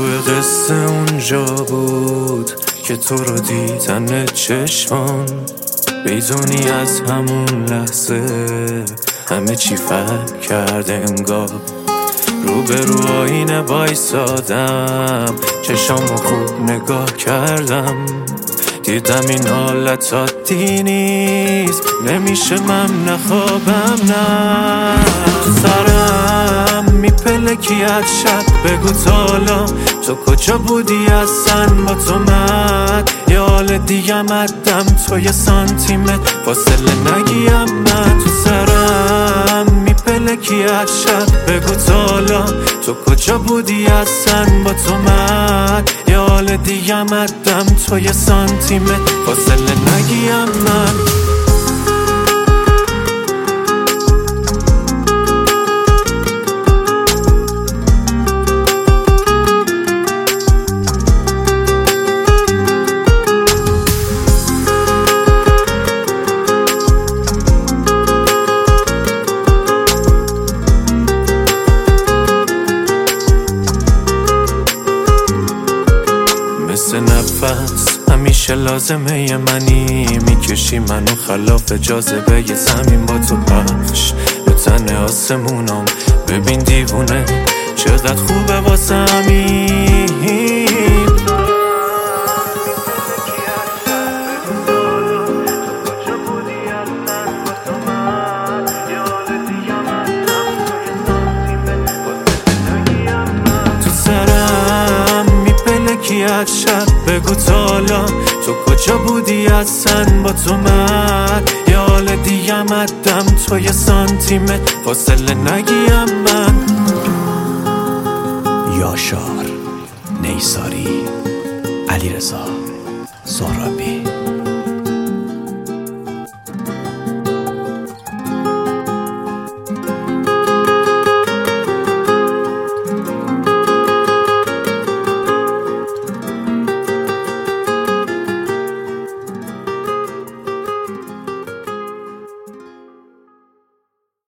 شروع قصه اونجا بود که تو رو دیدن چشمان، بدونی از همون لحظه همه چی فرق کرده انگار. روبرو آینه وایسادم، چشامو خوب نگاه کردم، دیدم این حالت عادی نیست، نمیشه من نخوابم نه. تو سرم میپلکی از شب، بگو تالا تو کجا بودی اصلا با تو من یه حال دیگه مدم تو یه سانتیمتر فاصله نگیم من. تو سرم میپلکی از شب، بگو تالا تو کجا بودی اصلا با تو من یه حال دیگه مدم تو یه سانتیمتر فاصله نگیم من. مثل نفس همیشه لازمه یه منی، میکشی منو خلاف جاذبه یه زمین با تو پخش به تن آسمونم. ببین دیوونه چقدر خوبه واسه همین. از شب بگو تالا تو کجا بودی اصلا با تو من یه حال دیگه مدم تو یه سانتیمتر فاصله نگیم من. یاشار، نیساری، علیرضا، سهرابی.